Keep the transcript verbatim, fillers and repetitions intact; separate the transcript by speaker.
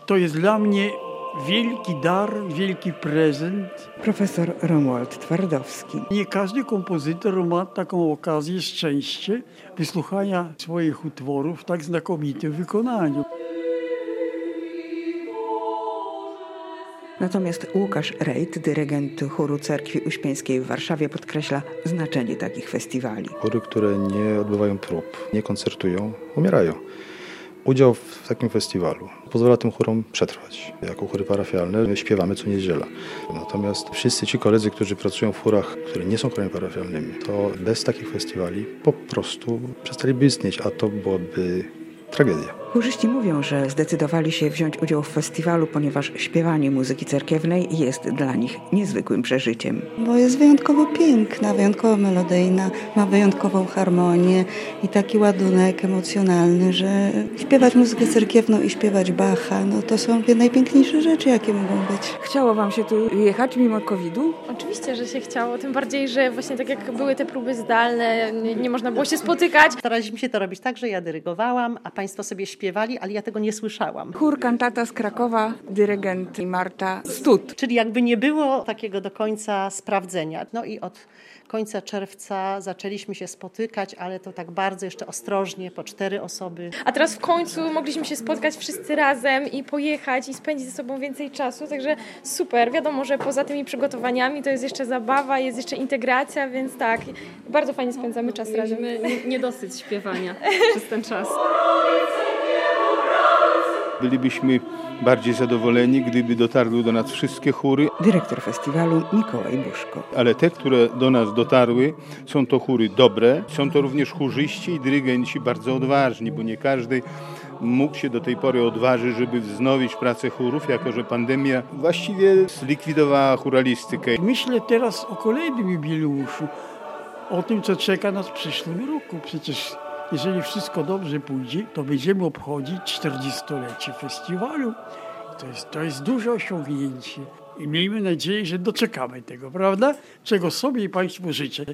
Speaker 1: To jest dla mnie wielki dar, wielki prezent.
Speaker 2: Profesor Romuald Twardowski.
Speaker 1: Nie każdy kompozytor ma taką okazję, szczęście wysłuchania swoich utworów w tak znakomitym wykonaniu.
Speaker 2: Natomiast Łukasz Rejt, dyrygent chóru Cerkwi Uśpińskiej w Warszawie, podkreśla znaczenie takich festiwali.
Speaker 3: Chóry, które nie odbywają prób, nie koncertują, umierają. Udział w takim festiwalu pozwala tym chórom przetrwać. Jako chóry parafialne śpiewamy co niedziela. Natomiast wszyscy ci koledzy, którzy pracują w chórach, które nie są chórami parafialnymi, to bez takich festiwali po prostu przestaliby istnieć, a to byłaby tragedia.
Speaker 2: Chórzyści mówią, że zdecydowali się wziąć udział w festiwalu, ponieważ śpiewanie muzyki cerkiewnej jest dla nich niezwykłym przeżyciem.
Speaker 4: Bo jest wyjątkowo piękna, wyjątkowo melodyjna, ma wyjątkową harmonię i taki ładunek emocjonalny, że śpiewać muzykę cerkiewną i śpiewać Bacha, no to są dwie najpiękniejsze rzeczy, jakie mogą być.
Speaker 2: Chciało wam się tu jechać mimo kowida?
Speaker 5: Oczywiście, że się chciało, tym bardziej, że właśnie tak jak były te próby zdalne, nie, nie można było się spotykać.
Speaker 6: Staraliśmy się to robić tak, że ja dyrygowałam, a państwo sobie śpiewali, ale ja tego nie słyszałam.
Speaker 2: Chór Kantata z Krakowa, dyrygent Marta Stud.
Speaker 6: Czyli jakby nie było takiego do końca sprawdzenia. No i od końca czerwca zaczęliśmy się spotykać, ale to tak bardzo jeszcze ostrożnie, po cztery osoby.
Speaker 5: A teraz w końcu mogliśmy się spotkać wszyscy razem i pojechać i spędzić ze sobą więcej czasu, także super. Wiadomo, że poza tymi przygotowaniami to jest jeszcze zabawa, jest jeszcze integracja, więc tak, bardzo fajnie spędzamy czas razem.
Speaker 7: Mieliśmy niedosyt śpiewania przez ten czas.
Speaker 8: Bylibyśmy bardziej zadowoleni, gdyby dotarły do nas wszystkie chóry.
Speaker 2: Dyrektor festiwalu Mikołaj Buszko.
Speaker 8: Ale te, które do nas dotarły, są to chóry dobre. Są to również chórzyści i dyrygenci bardzo odważni, bo nie każdy mógł się do tej pory odważyć, żeby wznowić pracę chórów, jako że pandemia właściwie zlikwidowała chóralistykę.
Speaker 1: Myślę teraz o kolejnym jubileuszu, o tym, co czeka nas w przyszłym roku. Przecież jeżeli wszystko dobrze pójdzie, to będziemy obchodzić czterdziestolecie festiwalu. To jest, to jest duże osiągnięcie i miejmy nadzieję, że doczekamy tego, prawda? Czego sobie i Państwu życzę.